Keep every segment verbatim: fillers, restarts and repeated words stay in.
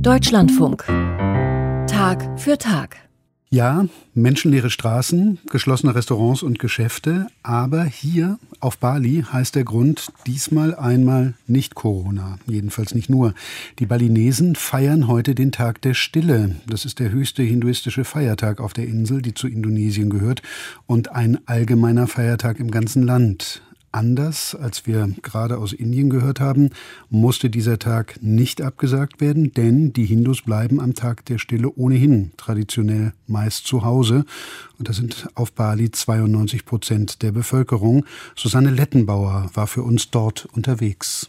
Deutschlandfunk. Tag für Tag. Ja, menschenleere Straßen, geschlossene Restaurants und Geschäfte, aber hier auf Bali heißt der Grund diesmal einmal nicht Corona, jedenfalls nicht nur. Die Balinesen feiern heute den Tag der Stille. Das ist der höchste hinduistische Feiertag auf der Insel, die zu Indonesien gehört, und ein allgemeiner Feiertag im ganzen Land. Anders, als wir gerade aus Indien gehört haben, musste dieser Tag nicht abgesagt werden, denn die Hindus bleiben am Tag der Stille ohnehin traditionell meist zu Hause. Und das sind auf Bali zweiundneunzig Prozent der Bevölkerung. Susanne Lettenbauer war für uns dort unterwegs.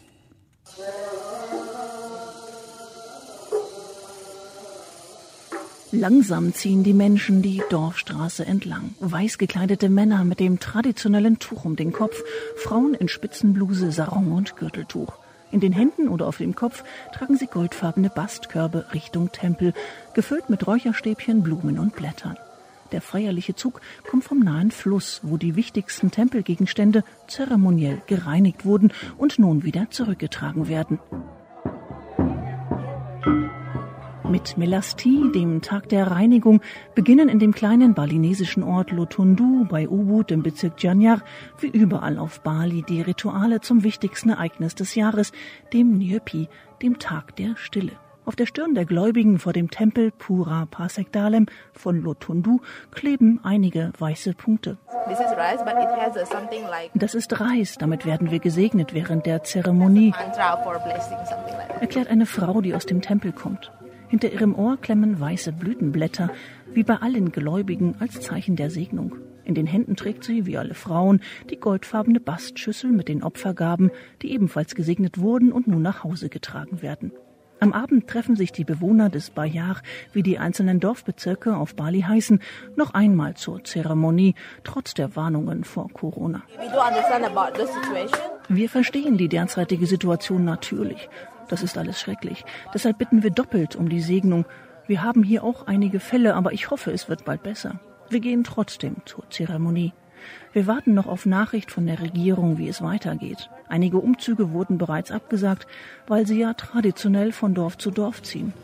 Langsam ziehen die Menschen die Dorfstraße entlang. Weiß gekleidete Männer mit dem traditionellen Tuch um den Kopf, Frauen in Spitzenbluse, Sarong und Gürteltuch. In den Händen oder auf dem Kopf tragen sie goldfarbene Bastkörbe Richtung Tempel, gefüllt mit Räucherstäbchen, Blumen und Blättern. Der feierliche Zug kommt vom nahen Fluss, wo die wichtigsten Tempelgegenstände zeremoniell gereinigt wurden und nun wieder zurückgetragen werden. Mit Melasti, dem Tag der Reinigung, beginnen in dem kleinen balinesischen Ort Lotundu bei Ubud im Bezirk Gianyar wie überall auf Bali die Rituale zum wichtigsten Ereignis des Jahres, dem Nyepi, dem Tag der Stille. Auf der Stirn der Gläubigen vor dem Tempel Pura Pasekdalem von Lotundu kleben einige weiße Punkte. Das ist Reis, damit werden wir gesegnet während der Zeremonie, erklärt eine Frau, die aus dem Tempel kommt. Hinter ihrem Ohr klemmen weiße Blütenblätter, wie bei allen Gläubigen als Zeichen der Segnung. In den Händen trägt sie, wie alle Frauen, die goldfarbene Bastschüssel mit den Opfergaben, die ebenfalls gesegnet wurden und nun nach Hause getragen werden. Am Abend treffen sich die Bewohner des Bayar, wie die einzelnen Dorfbezirke auf Bali heißen, noch einmal zur Zeremonie, trotz der Warnungen vor Corona. Wir verstehen die derzeitige Situation natürlich. Das ist alles schrecklich. Deshalb bitten wir doppelt um die Segnung. Wir haben hier auch einige Fälle, aber ich hoffe, es wird bald besser. Wir gehen trotzdem zur Zeremonie. Wir warten noch auf Nachricht von der Regierung, wie es weitergeht. Einige Umzüge wurden bereits abgesagt, weil sie ja traditionell von Dorf zu Dorf ziehen.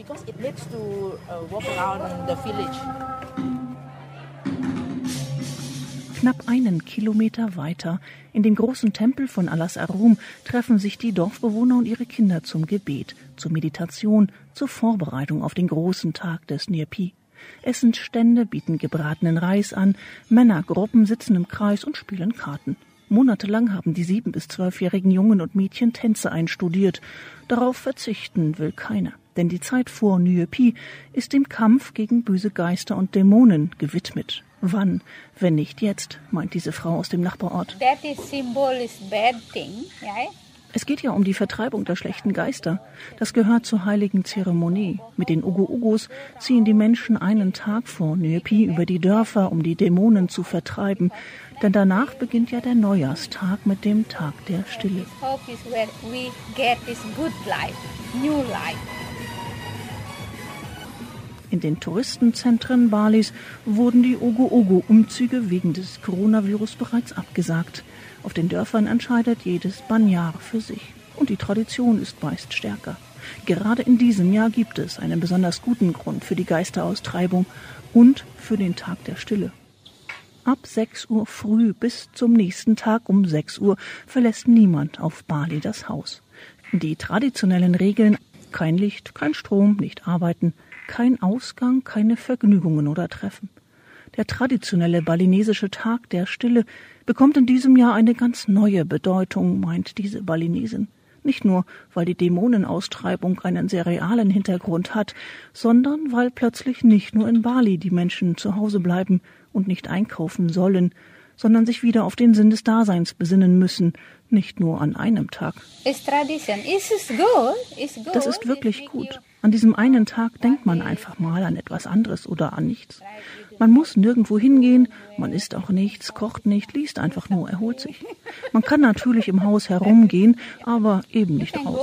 Knapp einen Kilometer weiter, in dem großen Tempel von Alas Arum, treffen sich die Dorfbewohner und ihre Kinder zum Gebet, zur Meditation, zur Vorbereitung auf den großen Tag des Nyepi. Essensstände bieten gebratenen Reis an, Männergruppen sitzen im Kreis und spielen Karten. Monatelang haben die sieben- bis zwölfjährigen Jungen und Mädchen Tänze einstudiert. Darauf verzichten will keiner, denn die Zeit vor Nyepi ist dem Kampf gegen böse Geister und Dämonen gewidmet. Wann, wenn nicht jetzt, meint diese Frau aus dem Nachbarort. That is symbol is bad thing, yeah? Es geht ja um die Vertreibung der schlechten Geister. Das gehört zur heiligen Zeremonie. Mit den Ugo-Ugos ziehen die Menschen einen Tag vor Nyepi über die Dörfer, um die Dämonen zu vertreiben. Denn danach beginnt ja der Neujahrstag mit dem Tag der Stille. Hope is where we get this good life, new life. In den Touristenzentren Balis wurden die Ugo-Ugo-Umzüge wegen des Coronavirus bereits abgesagt. Auf den Dörfern entscheidet jedes Banjar für sich. Und die Tradition ist meist stärker. Gerade in diesem Jahr gibt es einen besonders guten Grund für die Geisteraustreibung und für den Tag der Stille. Ab sechs Uhr früh bis zum nächsten Tag um sechs Uhr verlässt niemand auf Bali das Haus. Die traditionellen Regeln: kein Licht, kein Strom, nicht arbeiten, kein Ausgang, keine Vergnügungen oder Treffen. Der traditionelle balinesische Tag der Stille bekommt in diesem Jahr eine ganz neue Bedeutung, meint diese Balinesin. Nicht nur, weil die Dämonenaustreibung einen sehr realen Hintergrund hat, sondern weil plötzlich nicht nur in Bali die Menschen zu Hause bleiben und nicht einkaufen sollen, sondern sich wieder auf den Sinn des Daseins besinnen müssen, nicht nur an einem Tag. Das ist wirklich gut. An diesem einen Tag denkt man einfach mal an etwas anderes oder an nichts. Man muss nirgendwo hingehen, man isst auch nichts, kocht nicht, liest einfach nur, erholt sich. Man kann natürlich im Haus herumgehen, aber eben nicht raus.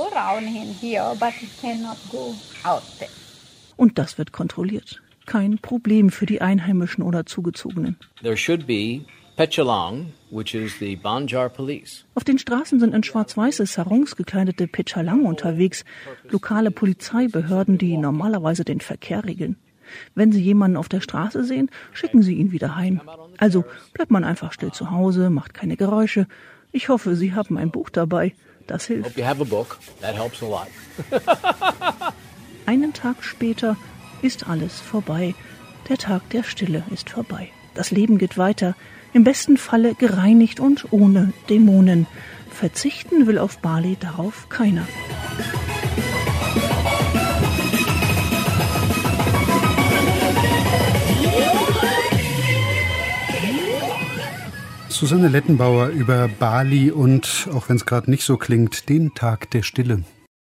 Und das wird kontrolliert. Kein Problem für die Einheimischen oder Zugezogenen. There should be Pechalang, which is the Banjar police. Auf den Straßen sind in schwarz-weiße Sarongs gekleidete Pechalang unterwegs, lokale Polizeibehörden, die normalerweise den Verkehr regeln. Wenn sie jemanden auf der Straße sehen, schicken sie ihn wieder heim. Also bleibt man einfach still zu Hause, macht keine Geräusche. Ich hoffe, Sie haben ein Buch dabei. Das hilft. Hope you have a book. That helps a lot. Einen Tag später ist alles vorbei. Der Tag der Stille ist vorbei. Das Leben geht weiter. Im besten Falle gereinigt und ohne Dämonen. Verzichten will auf Bali darauf keiner. Susanne Lettenbauer über Bali und, auch wenn es gerade nicht so klingt, den Tag der Stille.